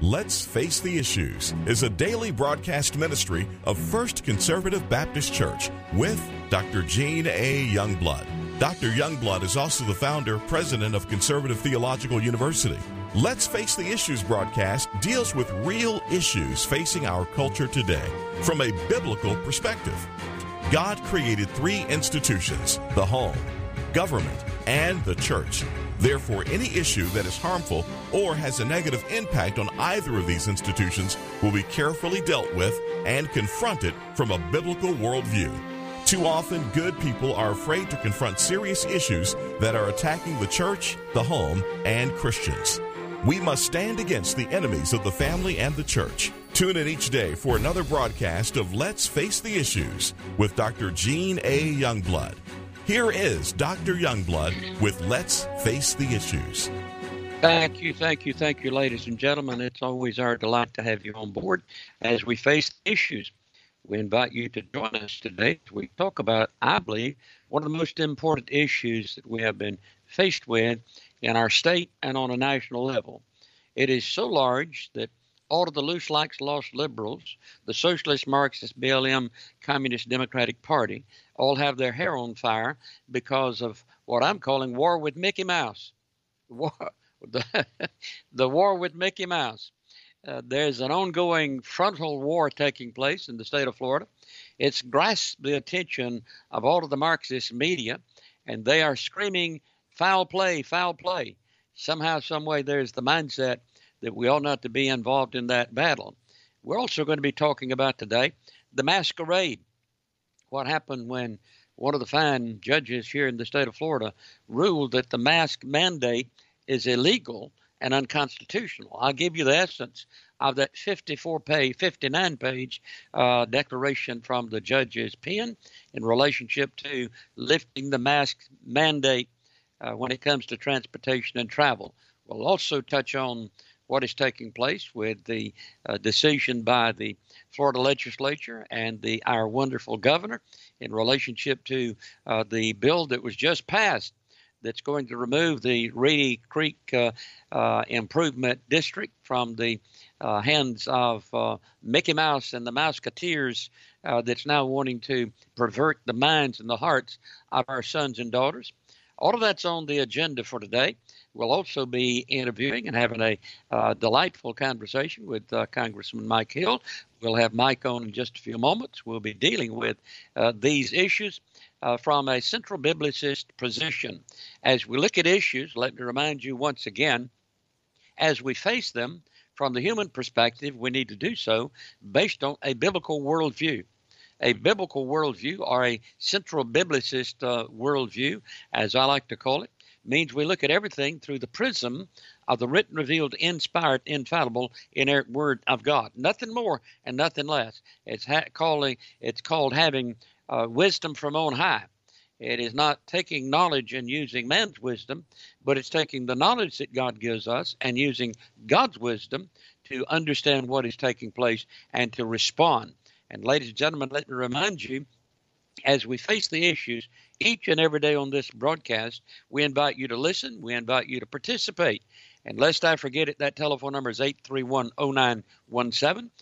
Let's Face the Issues is a daily broadcast ministry of First Conservative Baptist Church with Dr. Gene A. Youngblood. Dr. Youngblood is also the founder, president of Conservative Theological University. Let's Face the Issues broadcast deals with real issues facing our culture today from a biblical perspective. God created three institutions: the home, government, and the church. Therefore, any issue that is harmful or has a negative impact on either of these institutions will be carefully dealt with and confronted from a biblical worldview. Too often, good people are afraid to confront serious issues that are attacking the church, the home, and Christians. We must stand against the enemies of the family and the church. Tune in each day for another broadcast of Let's Face the Issues with Dr. Gene A. Youngblood. Here is Dr. Youngblood with Let's Face the Issues. Thank you, ladies and gentlemen. It's always our delight to have you on board as we face the issues. We invite you to join us today as we talk about, I believe, one of the most important issues that we have been faced with in our state and on a national level. It is so large that all of the loose likes lost liberals, the Socialist, Marxist, BLM, Communist, Democratic Party, all have their hair on fire because of what I'm calling war with Mickey Mouse. The war with Mickey Mouse. There's an ongoing frontal war taking place in the state of Florida. It's grasped the attention of all of the Marxist media, and they are screaming, foul play, foul play. Somehow, some way, there's the mindset that we ought not to be involved in that battle. We're also going to be talking about today the masquerade. What happened when one of the fine judges here in the state of Florida ruled that the mask mandate is illegal and unconstitutional. I'll give you the essence of that 59-page declaration from the judge's pen in relationship to lifting the mask mandate when it comes to transportation and travel. We'll also touch on what is taking place with the decision by the Florida legislature and our wonderful governor in relationship to the bill that was just passed that's going to remove the Reedy Creek Improvement District from the hands of Mickey Mouse and the Mouseketeers that's now wanting to pervert the minds and the hearts of our sons and daughters. All of that's on the agenda for today. We'll also be interviewing and having a delightful conversation with Congressman Mike Hill. We'll have Mike on in just a few moments. We'll be dealing with these issues from a central biblicist position. As we look at issues, let me remind you once again, as we face them from the human perspective, we need to do so based on a biblical worldview. A biblical worldview, or a central biblicist worldview, as I like to call it, means we look at everything through the prism of the written, revealed, inspired, infallible, inerrant Word of God. Nothing more and nothing less. It's called having wisdom from on high. It is not taking knowledge and using man's wisdom, but it's taking the knowledge that God gives us and using God's wisdom to understand what is taking place and to respond. And ladies and gentlemen, let me remind you, as we face the issues each and every day on this broadcast, we invite you to listen. We invite you to participate. And lest I forget it, that telephone number is 831-0917,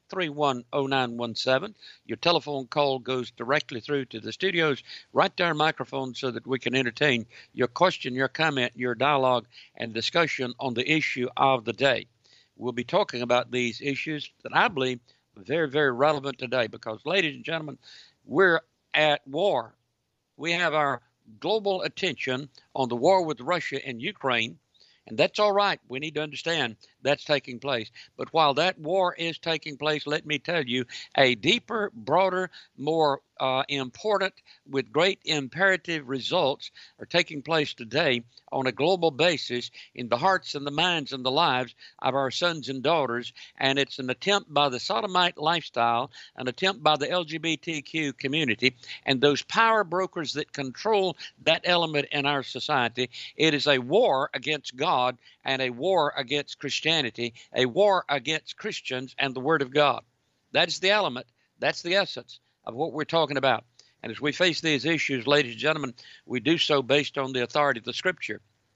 831-0917. Your telephone call goes directly through to the studios, right to our microphone, so that we can entertain your question, your comment, your dialogue, and discussion on the issue of the day. We'll be talking about these issues that I believe are very, very relevant today because, ladies and gentlemen, we're at war. We have our global attention on the war with Russia and Ukraine, and that's all right. We need to understand that's taking place. But while that war is taking place, let me tell you, a deeper, broader, more important, with great imperative results are taking place today on a global basis in the hearts and the minds and the lives of our sons and daughters. And it's an attempt by the sodomite lifestyle, an attempt by the LGBTQ community, and those power brokers that control that element in our society. It is a war against God and a war against Christianity, a war against Christians and the Word of God. That is the element. That's the essence of what we're talking about. And as we face these issues, ladies and gentlemen, we do so based on the authority of the Scripture.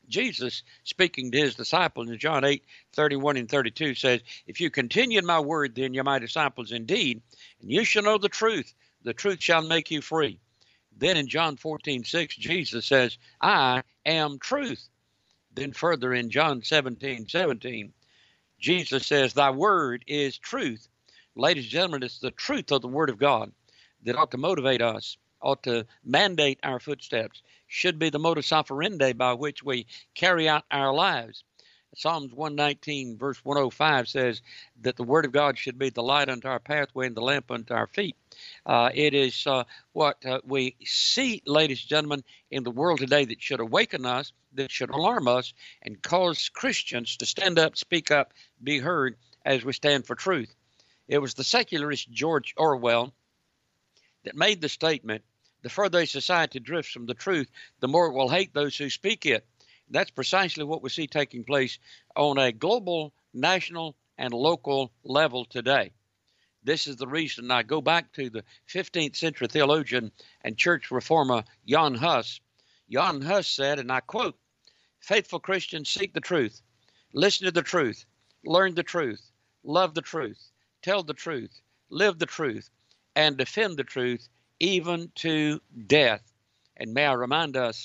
Jesus, speaking to his disciples in John 8:31 and 32, says, if you continue in my word, then you're my disciples indeed, and you shall know the truth shall make you free. Then in John 14:6, Jesus says, I am truth. Then further in John 17:17, Jesus says, thy word is truth. Ladies and gentlemen, it's the truth of the word of God that ought to motivate us, ought to mandate our footsteps, should be the modus operandi by which we carry out our lives. Psalms 119, verse 105 says that the word of God should be the light unto our pathway and the lamp unto our feet. It is what we see, ladies and gentlemen, in the world today that should awaken us, that should alarm us, and cause Christians to stand up, speak up, be heard as we stand for truth. It was the secularist George Orwell that made the statement, the further a society drifts from the truth, the more it will hate those who speak it. That's precisely what we see taking place on a global, national, and local level today. This is the reason I go back to the 15th century theologian and church reformer Jan Hus. Jan Hus said, and I quote, faithful Christians seek the truth, listen to the truth, learn the truth, love the truth, tell the truth, live the truth, and defend the truth, even to death. And may I remind us,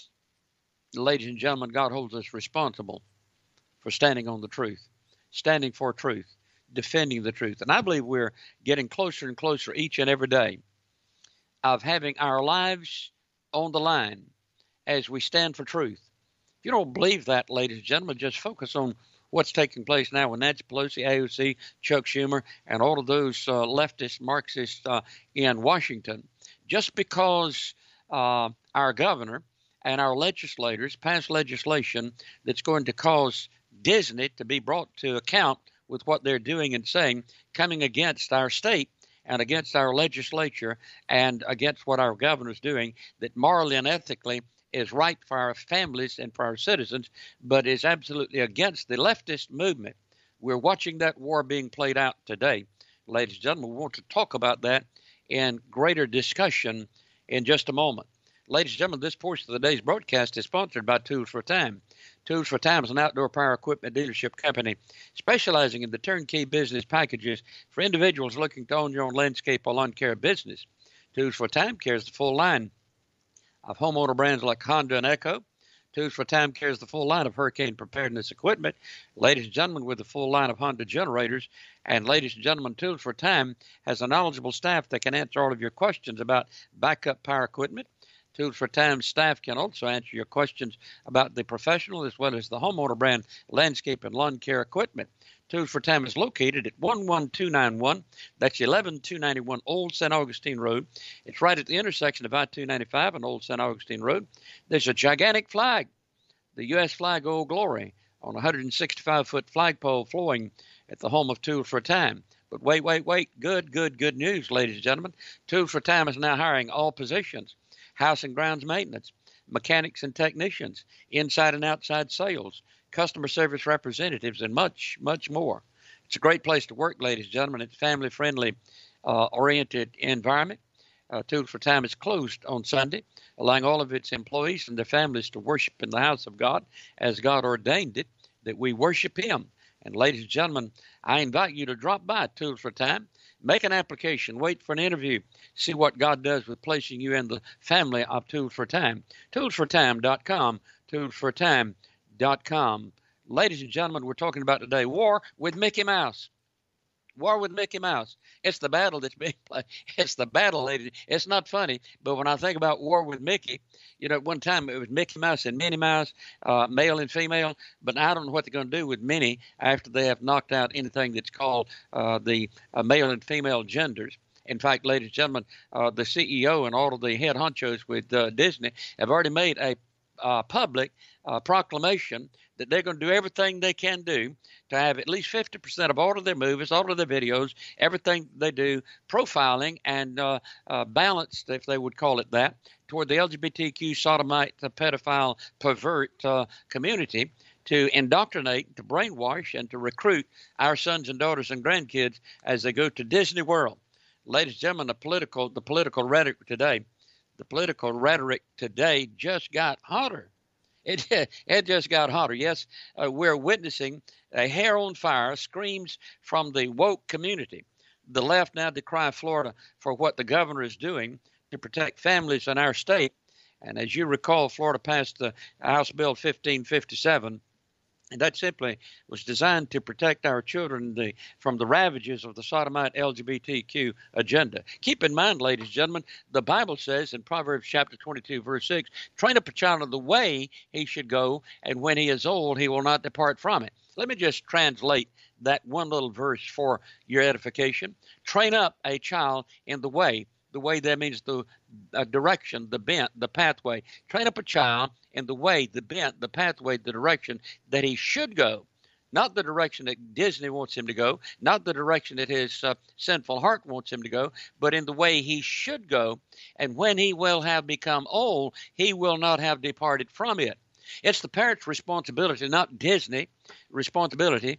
ladies and gentlemen, God holds us responsible for standing on the truth, standing for truth, defending the truth. And I believe we're getting closer and closer each and every day of having our lives on the line as we stand for truth. If you don't believe that, ladies and gentlemen, just focus on what's taking place now with Nancy Pelosi, AOC, Chuck Schumer, and all of those leftist Marxists in Washington. Just because our governor and our legislators passed legislation that's going to cause Disney to be brought to account with what they're doing and saying, coming against our state and against our legislature and against what our governor's doing, that morally and ethically is right for our families and for our citizens, but is absolutely against the leftist movement. We're watching that war being played out today. Ladies and gentlemen, we want to talk about that in greater discussion in just a moment. Ladies and gentlemen, this portion of the day's broadcast is sponsored by Tools for Time. Tools for Time is an outdoor power equipment dealership company specializing in the turnkey business packages for individuals looking to own your own landscape or lawn care business. Tools for Time carries the full line of homeowner brands like Honda and Echo. Tools for Time carries the full line of hurricane preparedness equipment. Ladies and gentlemen, with the full line of Honda generators. And ladies and gentlemen, Tools for Time has a knowledgeable staff that can answer all of your questions about backup power equipment. Tools for Time staff can also answer your questions about the professional as well as the homeowner brand landscape and lawn care equipment. Tools for Time is located at 11291. That's 11291 Old St. Augustine Road. It's right at the intersection of I-295 and Old St. Augustine Road. There's a gigantic flag, the U.S. flag, Old Glory, on a 165-foot flagpole flowing at the home of Tools for Time. But wait. Good news, ladies and gentlemen. Tools for Time is now hiring all positions: house and grounds maintenance, mechanics and technicians, inside and outside sales, customer service representatives, and much more. It's a great place to work, ladies and gentlemen. It's a family-friendly, oriented environment. Tools for Time is closed on Sunday, allowing all of its employees and their families to worship in the house of God as God ordained it, that we worship Him. And ladies and gentlemen, I invite you to drop by Tools for Time, make an application, wait for an interview, see what God does with placing you in the family of Tools for Time. ToolsForTime.com, ToolsForTime.com. Ladies and gentlemen, we're talking about today war with Mickey Mouse. War with Mickey Mouse. It's the battle that's being played. It's the battle, ladies. It's not funny, but when I think about war with Mickey, at one time it was Mickey Mouse and Minnie Mouse, male and female, but I don't know what they're going to do with Minnie after they have knocked out anything that's called the male and female genders. In fact, ladies and gentlemen, the CEO and all of the head honchos with Disney have already made a public proclamation that they're going to do everything they can do to have at least 50% of all of their movies, all of their videos, everything they do, profiling and balanced, if they would call it that, toward the LGBTQ sodomite, pedophile, pervert community, to indoctrinate, to brainwash, and to recruit our sons and daughters and grandkids as they go to Disney World. Ladies and gentlemen, the political rhetoric today just got hotter. It just got hotter. Yes, we're witnessing a hair on fire screams from the woke community. The left now decry Florida for what the governor is doing to protect families in our state. And as you recall, Florida passed the House Bill 1557. And that simply was designed to protect our children from the ravages of the sodomite LGBTQ agenda. Keep in mind, ladies and gentlemen, the Bible says in Proverbs chapter 22, verse 6, train up a child in the way he should go, and when he is old, he will not depart from it. Let me just translate that one little verse for your edification. Train up a child in the way. The way, that means the direction, the bent, the pathway. Train up a child in the way, the bent, the pathway, the direction that he should go. Not the direction that Disney wants him to go, not the direction that his sinful heart wants him to go, but in the way he should go. And when he will have become old, he will not have departed from it. It's the parent's responsibility, not Disney responsibility,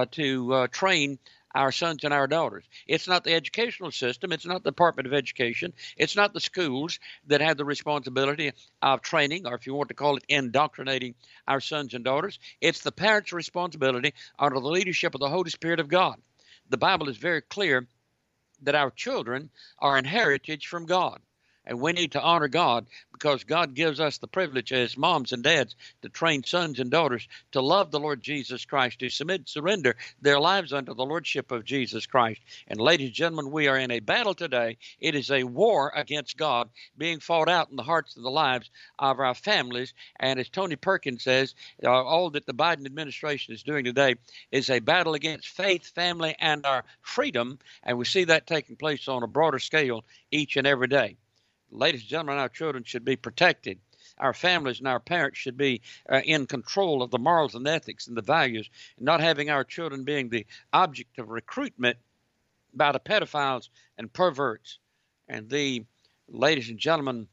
to train our sons and our daughters. It's not the educational system. It's not the Department of Education. It's not the schools that have the responsibility of training, or if you want to call it indoctrinating our sons and daughters. It's the parents' responsibility under the leadership of the Holy Spirit of God. The Bible is very clear that our children are an heritage from God. And we need to honor God because God gives us the privilege as moms and dads to train sons and daughters to love the Lord Jesus Christ, to surrender their lives unto the Lordship of Jesus Christ. And ladies and gentlemen, we are in a battle today. It is a war against God being fought out in the hearts and the lives of our families. And as Tony Perkins says, all that the Biden administration is doing today is a battle against faith, family, and our freedom. And we see that taking place on a broader scale each and every day. Ladies and gentlemen, our children should be protected. Our families and our parents should be in control of the morals and ethics and the values, not having our children being the object of recruitment by the pedophiles and perverts. And ladies and gentlemen,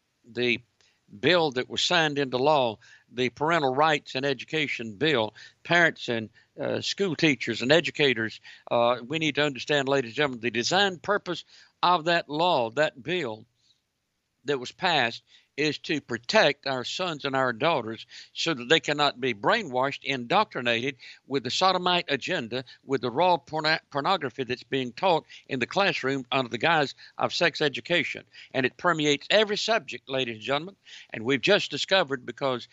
the bill that was signed into law, the Parental Rights and Education Bill, parents and school teachers and educators, we need to understand, ladies and gentlemen, the design purpose of that law, that bill that was passed, is to protect our sons and our daughters so that they cannot be brainwashed, indoctrinated with the sodomite agenda, with the raw pornography that's being taught in the classroom under the guise of sex education. And it permeates every subject, ladies and gentlemen. And we've just discovered, because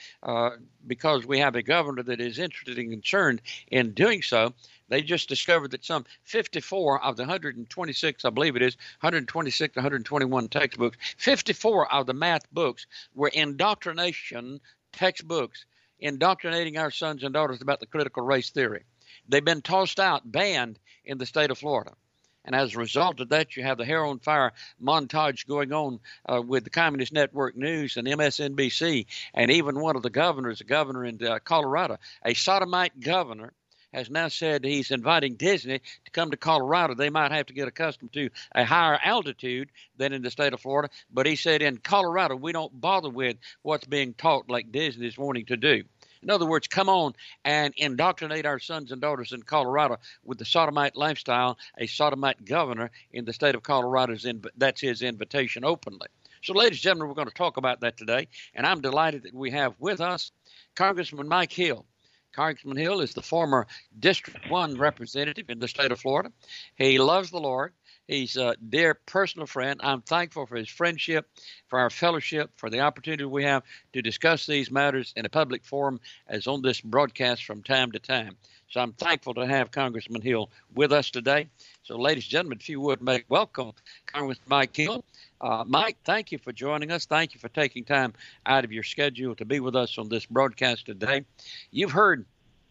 we have a governor that is interested and concerned in doing so, they just discovered that some 54 of the 126, I believe it is, 126, 121 textbooks, 54 of the math books were indoctrination textbooks, indoctrinating our sons and daughters about the critical race theory. They've been tossed out, banned in the state of Florida. And as a result of that, you have the hair on fire montage going on with the Communist Network News and MSNBC, and even one of the governors, a governor in Colorado, a sodomite governor, has now said he's inviting Disney to come to Colorado. They might have to get accustomed to a higher altitude than in the state of Florida. But he said in Colorado, we don't bother with what's being taught like Disney is wanting to do. In other words, come on and indoctrinate our sons and daughters in Colorado with the sodomite lifestyle. A sodomite governor in the state of Colorado, that's his invitation openly. So, ladies and gentlemen, we're going to talk about that today. And I'm delighted that we have with us Congressman Mike Hill. Congressman Hill is the former District 1 representative in the state of Florida. He loves the Lord. He's a dear personal friend. I'm thankful for his friendship, for our fellowship, for the opportunity we have to discuss these matters in a public forum as on this broadcast from time to time. So I'm thankful to have Congressman Hill with us today. So, ladies and gentlemen, if you would make welcome Congressman Mike Hill. Mike, thank you for joining us. Thank you for taking time out of your schedule to be with us on this broadcast today. You've heard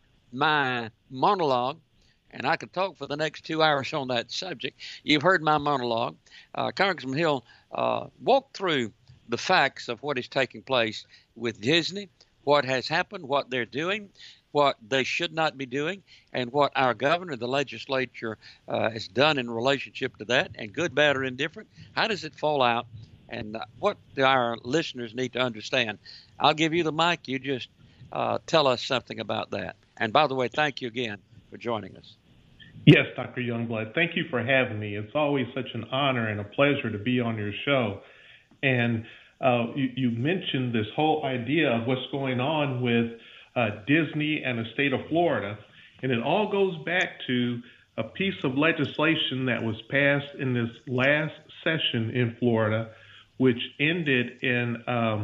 my monologue, and I could talk for the next 2 hours on that subject. You've heard my monologue. Congressman Hill, walk through the facts of what is taking place with Disney, what has happened, what they're doing, what they should not be doing, and what our governor, the legislature, has done in relationship to that, and good, bad, or indifferent. How does it fall out, and what do our listeners need to understand? I'll give you the mic. You just tell us something about that. And by the way, thank you again for joining us. Yes, Dr. Youngblood, thank you for having me. It's always such an honor and a pleasure to be on your show. And You mentioned this whole idea of what's going on with Disney and the state of Florida, and it all goes back to a piece of legislation that was passed in this last session in Florida, which ended in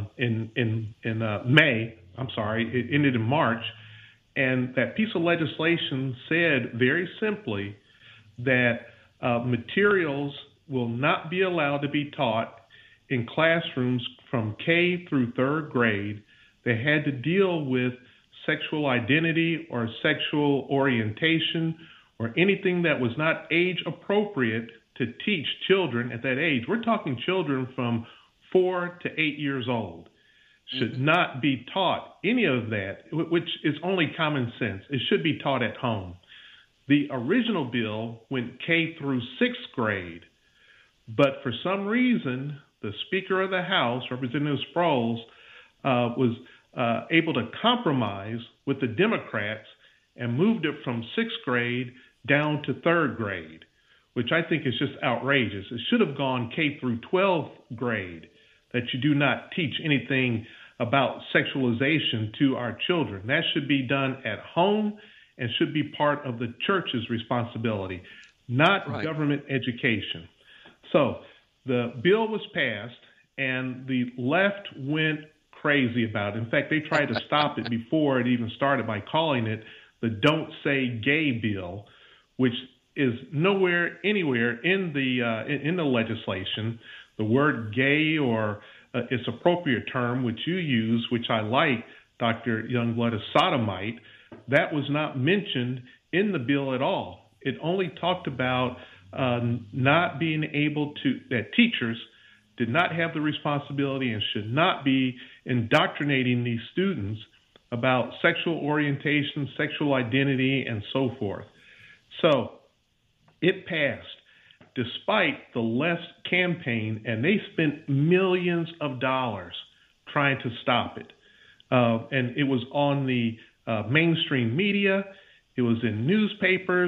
May. I'm sorry, it ended in March, and that piece of legislation said very simply that materials will not be allowed to be taught in classrooms from K through third grade that had to deal with sexual identity or sexual orientation or anything that was not age appropriate to teach children at that age. We're talking children from 4 to 8 years old. Should not be taught any of that, which is only common sense. It should be taught at home. The original bill went K through sixth grade, but for some reason, the Speaker of the House, Representative Sproles, was able to compromise with the Democrats and moved it from sixth grade down to third grade, which I think is just outrageous. It should have gone K through 12th grade, that you do not teach anything about sexualization to our children. That should be done at home and should be part of the church's responsibility, not government education. So the bill was passed, and the left went crazy about it. In fact, they tried to stop it before it even started by calling it the Don't Say Gay bill, which is nowhere, anywhere in the legislation. The word gay, or its appropriate term, which you use, which I like, Dr. Youngblood, is sodomite, that was not mentioned in the bill at all. It only talked about not being able to, that teachers did not have the responsibility and should not be indoctrinating these students about sexual orientation, sexual identity, and so forth. So it passed despite the left campaign, and they spent millions of dollars trying to stop it. And it was on the mainstream media. It was in newspapers,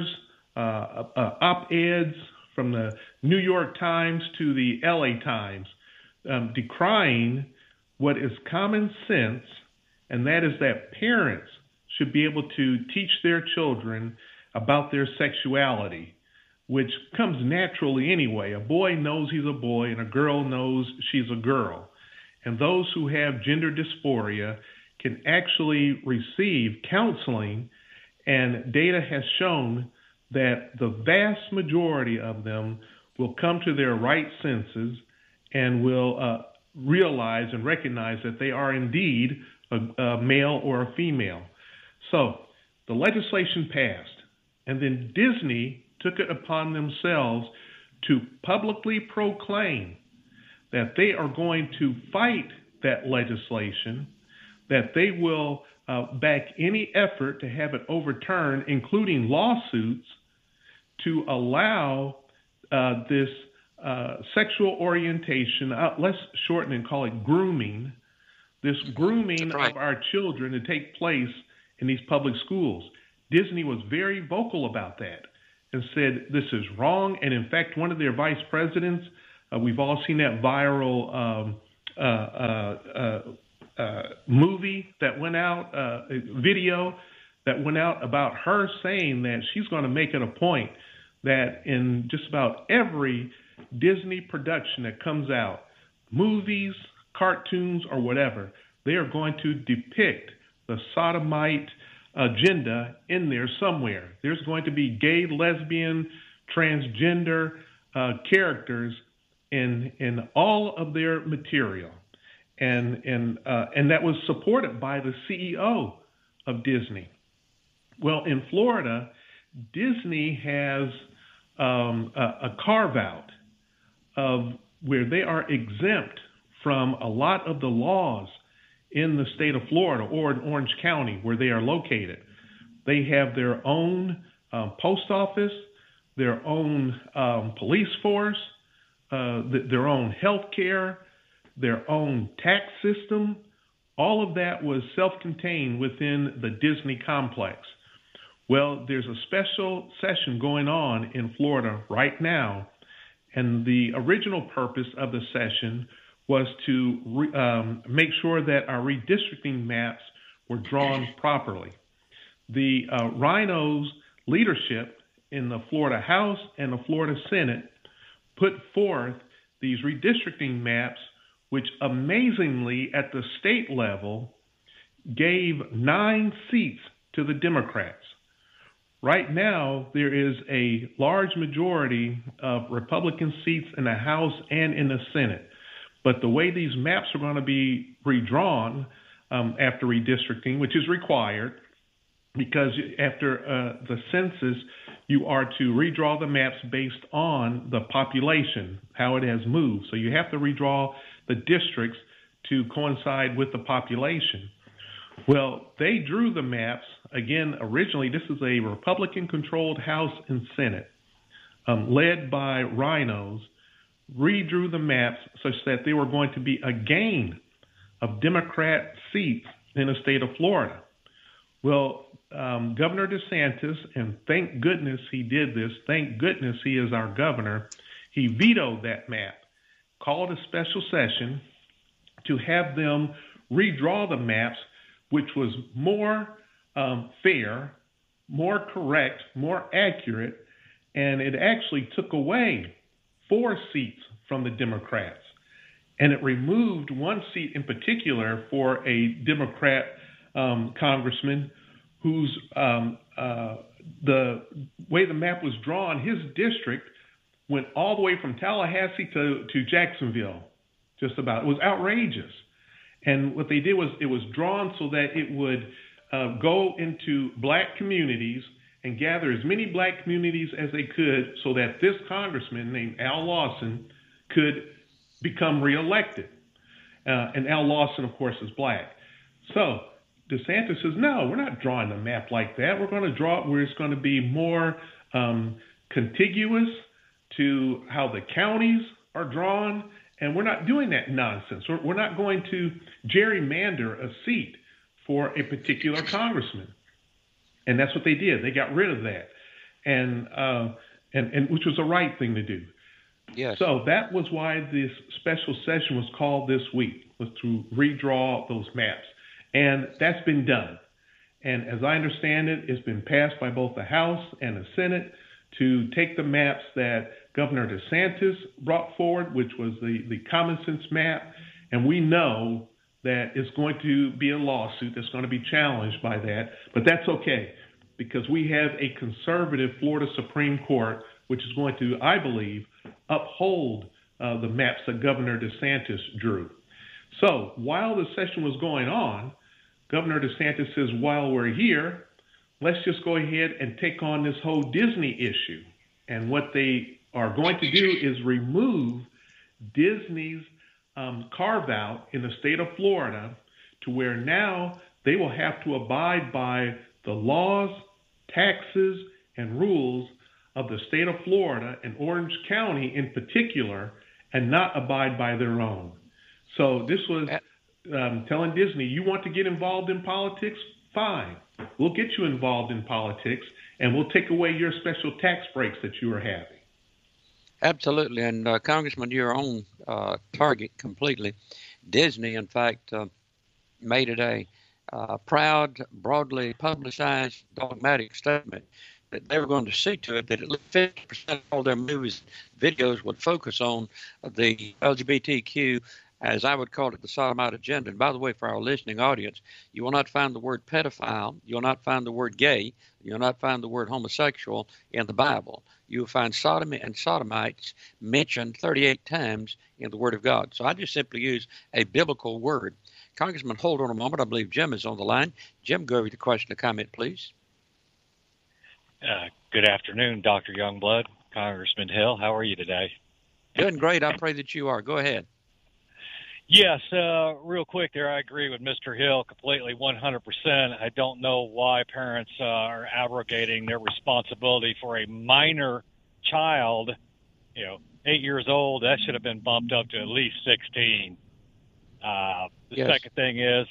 op-eds from the New York Times to the LA Times, decrying what is common sense, and that is that parents should be able to teach their children about their sexuality, which comes naturally anyway. A boy knows he's a boy and a girl knows she's a girl. And those who have gender dysphoria can actually receive counseling, and data has shown that the vast majority of them will come to their right senses and will realize and recognize that they are indeed a male or a female. So the legislation passed, and then Disney took it upon themselves to publicly proclaim that they are going to fight that legislation, that they will back any effort to have it overturned, including lawsuits, to allow this sexual orientation, let's shorten and call it grooming, this grooming of our children to take place in these public schools. Disney was very vocal about that and said this is wrong. And in fact, one of their vice presidents, we've all seen that viral movie that went out, video that went out about her saying that she's going to make it a point that in just about every Disney production that comes out, movies, cartoons, or whatever, they are going to depict the sodomite agenda in there somewhere. There's going to be gay, lesbian, transgender characters in all of their material, and that was supported by the CEO of Disney. Well, in Florida, Disney has a carve out of where they are exempt from a lot of the laws in the state of Florida or in Orange County where they are located. They have their own post office, their own police force, their own health care, their own tax system. All of that was self-contained within the Disney complex. Well, there's a special session going on in Florida right now, and the original purpose of the session was to make sure that our redistricting maps were drawn properly. The Rhinos leadership in the Florida House and the Florida Senate put forth these redistricting maps, which amazingly at the state level gave 9 seats to the Democrats. Right now, there is a large majority of Republican seats in the House and in the Senate. But the way these maps are going to be redrawn after redistricting, which is required, because after the census, you are to redraw the maps based on the population, how it has moved. So you have to redraw the districts to coincide with the population. Well, they drew the maps. Again, originally, this is a Republican-controlled House and Senate, led by Rhinos, redrew the maps such that they were going to be a gain of Democrat seats in the state of Florida. Well, Governor DeSantis, and thank goodness he did this, thank goodness he is our governor, he vetoed that map, called a special session to have them redraw the maps, which was more fair, more correct, more accurate, and it actually took away 4 seats from the Democrats. And it removed 1 seat in particular for a Democrat congressman whose the way the map was drawn, his district went all the way from Tallahassee to Jacksonville, just about. It was outrageous. And what they did was it was drawn so that it would go into black communities and gather as many black communities as they could so that this congressman named Al Lawson could become reelected. And Al Lawson, of course, is black. So DeSantis says, no, we're not drawing the map like that. We're going to draw it where it's going to be more contiguous to how the counties are drawn. And we're not doing that nonsense. We're not going to gerrymander a seat for a particular congressman. And that's what they did. They got rid of that, and which was the right thing to do. Yes. So that was why this special session was called this week, was to redraw those maps. And that's been done. And as I understand it, it's been passed by both the House and the Senate to take the maps that Governor DeSantis brought forward, which was the common sense map. And we know that it's going to be a lawsuit that's going to be challenged by that. But that's okay, because we have a conservative Florida Supreme Court, which is going to, I believe, uphold the maps that Governor DeSantis drew. So while the session was going on, Governor DeSantis says, while we're here, let's just go ahead and take on this whole Disney issue. And what they are going to do is remove Disney's carve out in the state of Florida to where now they will have to abide by the laws, taxes, and rules of the state of Florida and Orange County in particular, and not abide by their own. So this was telling Disney, you want to get involved in politics? Fine. We'll get you involved in politics, and we'll take away your special tax breaks that you are having. Absolutely. And Congressman, you're on target completely. Disney, in fact, made it a proud, broadly publicized, dogmatic statement that they were going to see to it that at least 50% of all their movies, videos would focus on the LGBTQ, as I would call it, the sodomite agenda. And by the way, for our listening audience, you will not find the word pedophile, you'll not find the word gay, you'll not find the word homosexual in the Bible. You will find sodomy and sodomites mentioned 38 times in the Word of God. So I just simply use a biblical word. Congressman, hold on a moment. I believe Jim is on the line. Jim, go over to question or comment, please. Good afternoon, Dr. Youngblood, Congressman Hill. How are you today? Doing great. I pray that you are. Go ahead. Yes, real quick there, I agree with Mr. Hill completely, 100%. I don't know why parents are abrogating their responsibility for a minor child, 8 years old. That should have been bumped up to at least 16. The second thing is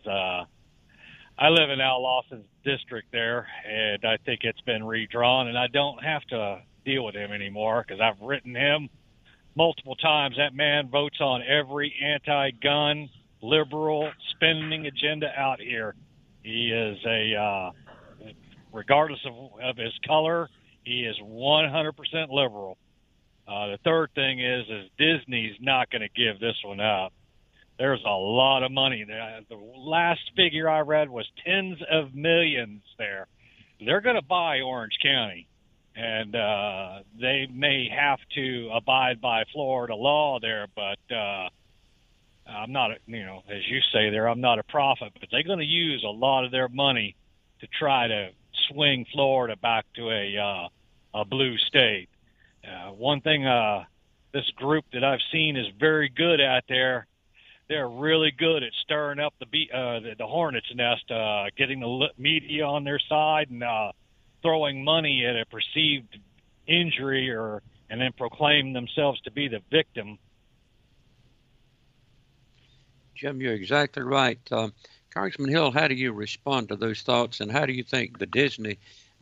I live in Al Lawson's district there, and I think it's been redrawn, and I don't have to deal with him anymore because I've written him multiple times. That man votes on every anti-gun, liberal spending agenda out here. He is regardless of his color, he is 100% liberal. The third thing is Disney's not going to give this one up. There's a lot of money there. The last figure I read was tens of millions there. They're going to buy Orange County, and they may have to abide by Florida law there, but I'm not, as you say there, I'm not a prophet, but they're going to use a lot of their money to try to swing Florida back to a blue state. One thing this group that I've seen is very good at there. They're really good at stirring up the hornet's nest, getting the media on their side and throwing money at a perceived injury, and then proclaim themselves to be the victim. Jim, you're exactly right. Congressman Hill, how do you respond to those thoughts, and how do you think the Disney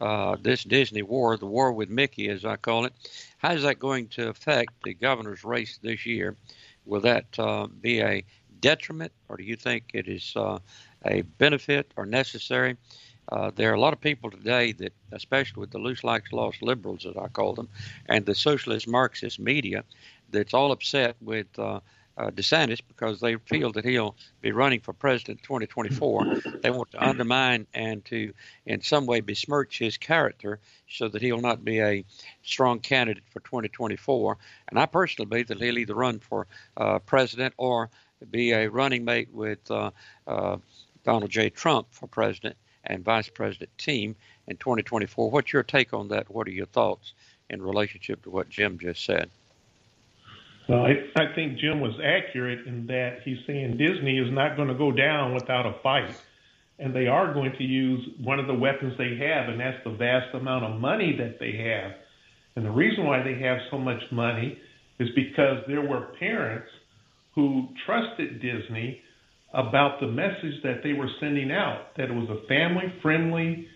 war, the war with Mickey, as I call it, how is that going to affect the governor's race this year? Will that be a detriment, or do you think it is a benefit or necessary? There are a lot of people today that, especially with the loose likes lost liberals, as I call them, and the socialist Marxist media, that's all upset with DeSantis because they feel that he'll be running for president in 2024. They want to undermine and to, in some way, besmirch his character so that he'll not be a strong candidate for 2024. And I personally believe that he'll either run for president or be a running mate with Donald J. Trump for president and vice president team in 2024. What's your take on that? What are your thoughts in relationship to what Jim just said? Well, I think Jim was accurate in that he's saying Disney is not going to go down without a fight. And they are going to use one of the weapons they have, and that's the vast amount of money that they have. And the reason why they have so much money is because there were parents who trusted Disney about the message that they were sending out, that it was a family-friendly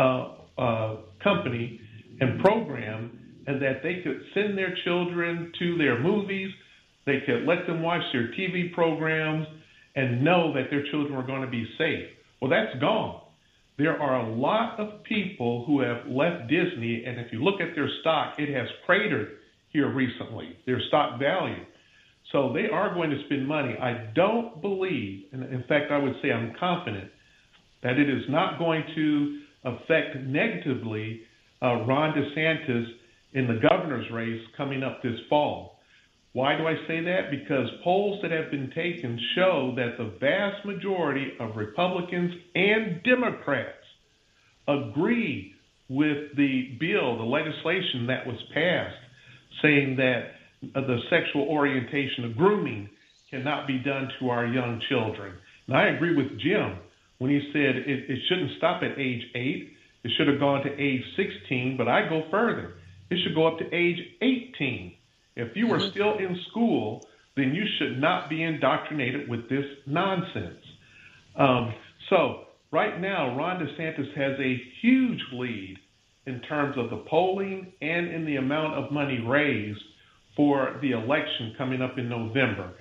company and program, and that they could send their children to their movies, they could let them watch their TV programs, and know that their children were going to be safe. Well, that's gone. There are a lot of people who have left Disney, and if you look at their stock, it has cratered here recently, their stock value. So they are going to spend money. I don't believe, and in fact, I would say I'm confident, that it is not going to affect negatively Ron DeSantis in the governor's race coming up this fall. Why do I say that? Because polls that have been taken show that the vast majority of Republicans and Democrats agree with the bill, the legislation that was passed, saying that the sexual orientation of grooming cannot be done to our young children. And I agree with Jim when he said it shouldn't stop at age 8. It should have gone to age 16, but I go further. It should go up to age 18. If you are still in school, then you should not be indoctrinated with this nonsense. So right now, Ron DeSantis has a huge lead in terms of the polling and in the amount of money raised for the election coming up in November.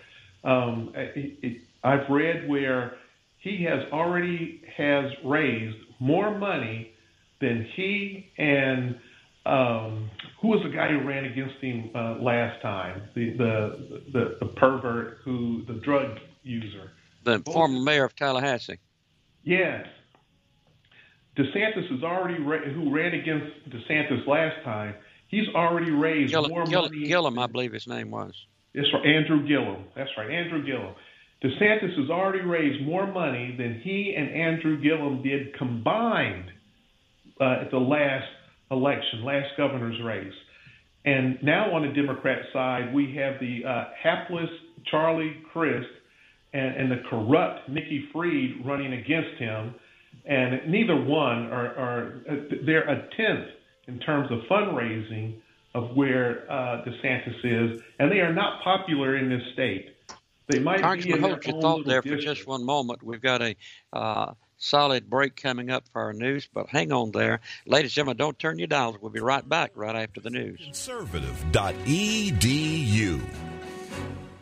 I've read where he already has raised more money than he and who was the guy who ran against him last time? The pervert, the drug user. The former mayor of Tallahassee. Yes. DeSantis has already, who ran against DeSantis last time, he's already raised more money. Gillum, I believe his name was. That's right, Andrew Gillum. That's right, Andrew Gillum. DeSantis has already raised more money than he and Andrew Gillum did combined at the last election, last governor's race. And now on the Democrat side, we have the hapless Charlie Crist and the corrupt Nikki Fried running against him. And neither one they're a tenth in terms of fundraising of where DeSantis is, and they are not popular in this state. They might Congressman, be hold your thought there for just one moment. We've got a solid break coming up for our news, but hang on there. Ladies and gentlemen, don't turn your dials. We'll be right back right after the news. Conservative.edu.